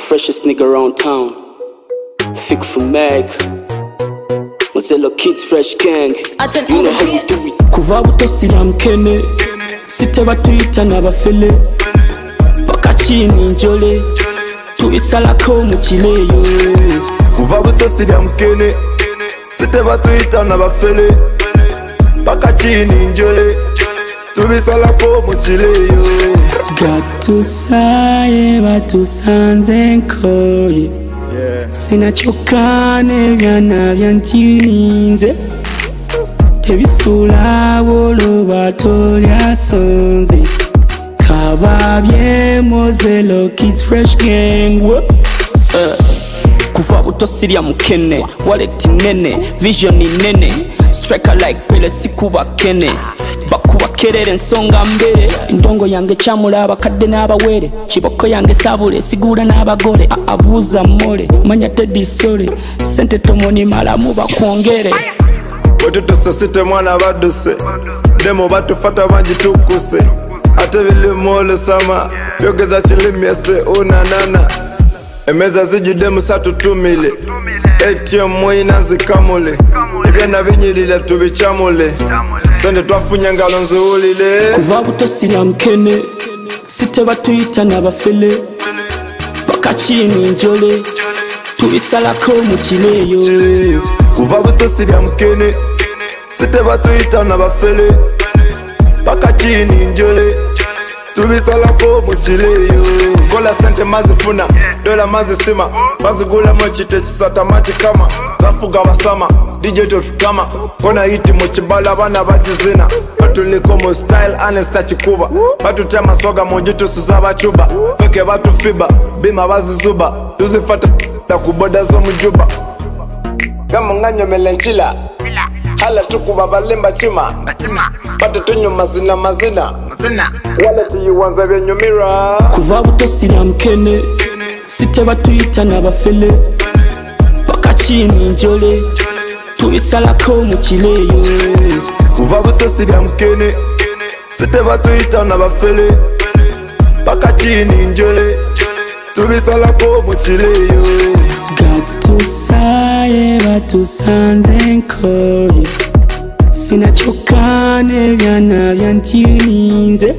freshest nigga around town. Fik for Meg. Mozilla Kids Fresh Gang. You know how we do it. Kuva buto siramkene, siteba tuyita n'abafele. Bakachini njole, tubisalako mu kileyo. Kuva buto siramkene, siteba tuyita n'abafele. Bakachini njole, tubisalako mu kileyo. Gatusaye batusanze nkoye, sinachokane byana byantininze. Tebisula wolo batolya sonze, kababye Mozilla Kids Fresh Gang. Kuva buto sirya mukene, wallet nene, vision nene, striker like Pele sikuba kene. Bakubakerere ensonga mbere, endongo yange kyamula abakadde n'abawere, kiboko yange sabule sigula n'abagole. Abuuza mole manya tedisole, sente tomoni malamu bakwongere. Wetutusasite mwana baduse, demo batufata banjitukuse. Ate bilimole sama, byogeza kilimyese unanana. Emeza zijude musatutumile, ATM mwina zikamule. Ebyana binyirire tubicamule, sente twafunye ngalo nzuwulile. Kuva buto siramkene, siteba tuyita n'abafele. Bakachini njole, tubisalako mu kileyo. Kuva buto siramkene, siteba tuyita n'abafele. Bakachini njole, tubisalako mu kileyo. Gola sente mazifuna, dola mazisima. Bazigula mochite chisata machi kama zafuga basama, DJ tutama. Kona hiti mochibala bana bajizina. Batuliko mo style anesta chikuba. Batutema swaga mojitu susaba chuba. Peke batu fiba, bima bazizuba. Tuzifata kuboda zo mjuba. Kama nganyo melenchila, hala tukuba balemba chima. Batu tunyo mazina wale tuyuwanza byenyo mira. Kuva buto siramkene, siteba tuyita n'abafele. Bakachini njole, tubisalako mu kileyo. Kuva buto siramkene, siteba tuyita n'abafele. Bakachini njole, tubisalako mu kileyo. Gatusaye batusanze nkoye, sinachokane byana byantininze.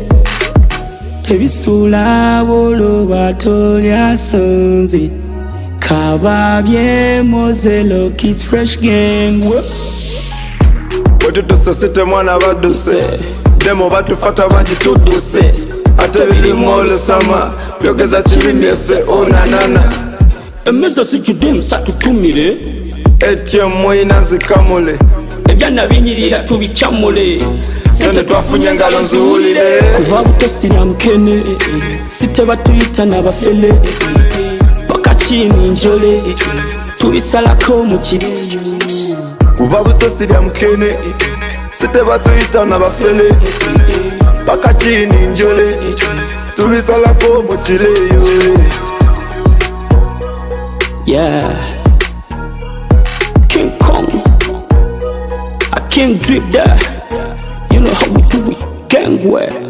Tebisula wolo batolya sonze, kababye Mozilla Kids Fresh Gang. Wetutusasite mwana baduse, demo batufata banjituduse. Ate bilimole sama, byogeza kilimyese unanana. Emeza sijude musatutumile, ATM mwina zikamule. ebyana binyirira tubicamule, sente twafunye ngalo nzuwulile. Kuva buto siramkene, siteba tuyita n'abafele. Bakachini njole, tubisalako mu kileyo. Kuva buto siramkene, siteba tuyita n'abafele. Bakachini njole, tubisalako mu kileyo. Yeah, King Kong, I can't drip that. You know how we do it, gang way.